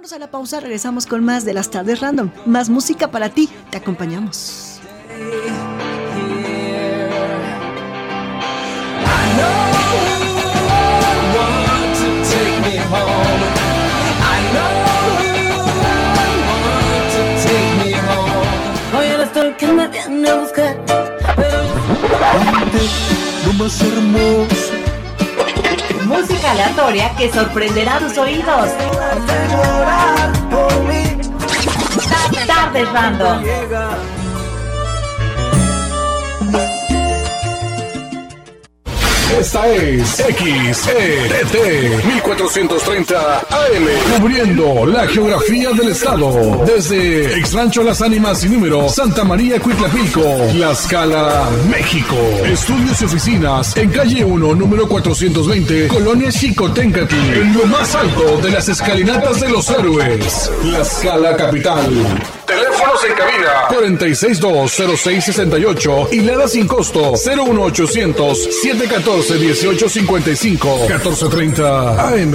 Vamos a la pausa, regresamos con más de las tardes random. Más música para ti, te acompañamos. Que me viene a buscar, pero lo más hermoso. Música aleatoria que sorprenderá tus oídos. Tardes Random. Esta es XETT 1430 AM, cubriendo la geografía del estado, desde Exrancho Las Ánimas sin número, Santa María Cuitlapilco, Tlaxcala, México. Estudios y oficinas en calle 1, número 420, Colonia Xicoténcatl, en lo más alto de las escalinatas de los héroes, Tlaxcala capital. Teléfonos en cabina 462-0668 y Lada sin costo 01800-714-1855 1430 AM.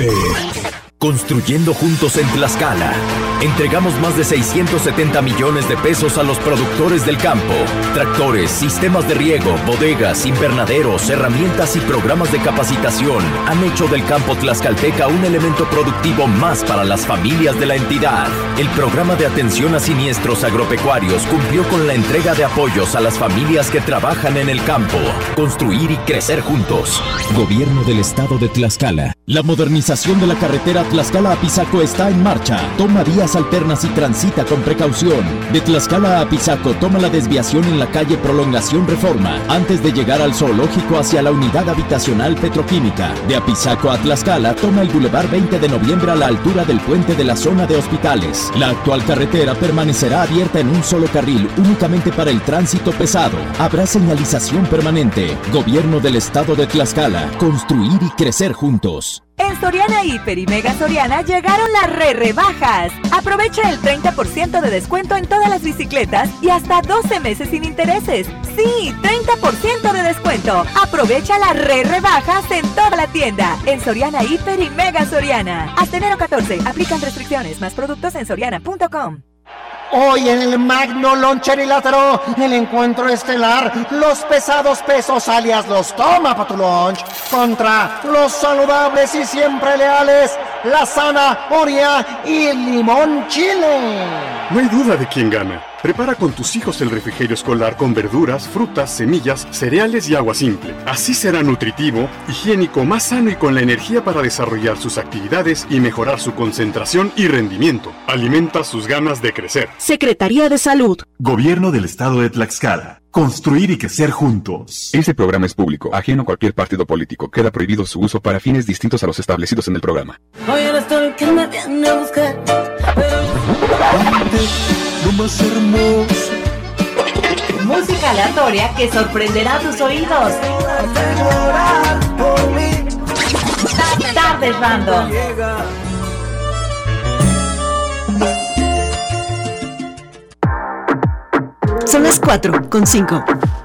Construyendo juntos en Tlaxcala. Entregamos más de 670 millones de pesos a los productores del campo. Tractores, sistemas de riego, bodegas, invernaderos, herramientas y programas de capacitación han hecho del campo tlaxcalteca un elemento productivo más para las familias de la entidad. El programa de atención a siniestros agropecuarios cumplió con la entrega de apoyos a las familias que trabajan en el campo. Construir y crecer juntos. Gobierno del Estado de Tlaxcala. La modernización de la carretera Tlaxcala a Apizaco está en marcha. Toma vías alternas y transita con precaución. De Tlaxcala a Apizaco, toma la desviación en la calle Prolongación Reforma, antes de llegar al zoológico hacia la unidad habitacional petroquímica. De Apizaco a Tlaxcala, toma el Boulevard 20 de noviembre a la altura del puente de la zona de hospitales. La actual carretera permanecerá abierta en un solo carril, únicamente para el tránsito pesado. Habrá señalización permanente. Gobierno del Estado de Tlaxcala. Construir y crecer juntos. En Soriana Hiper y Mega Soriana llegaron las rebajas. Aprovecha el 30% de descuento en todas las bicicletas y hasta 12 meses sin intereses. Sí, 30% de descuento. Aprovecha las rebajas en toda la tienda. En Soriana Hiper y Mega Soriana. Hasta enero 14. Aplican restricciones. Más productos en soriana.com. Hoy en el Magno Loncher y Lázaro, el encuentro estelar, los pesados pesos alias los toma pa' tu lunch, contra los saludables y siempre leales, la zanahoria y el limón chile. No hay duda de quién gana. Prepara con tus hijos el refrigerio escolar con verduras, frutas, semillas, cereales y agua simple. Así será nutritivo, higiénico, más sano y con la energía para desarrollar sus actividades y mejorar su concentración y rendimiento. Alimenta sus ganas de crecer. Secretaría de Salud. Gobierno del Estado de Tlaxcala. Construir y crecer juntos. Este programa es público, ajeno a cualquier partido político. Queda prohibido su uso para fines distintos a los establecidos en el programa. Hoy estoy que me viene a buscar, pero lo más hermoso. Música aleatoria que sorprenderá tus oídos. Tardes Random. Son las 4:05.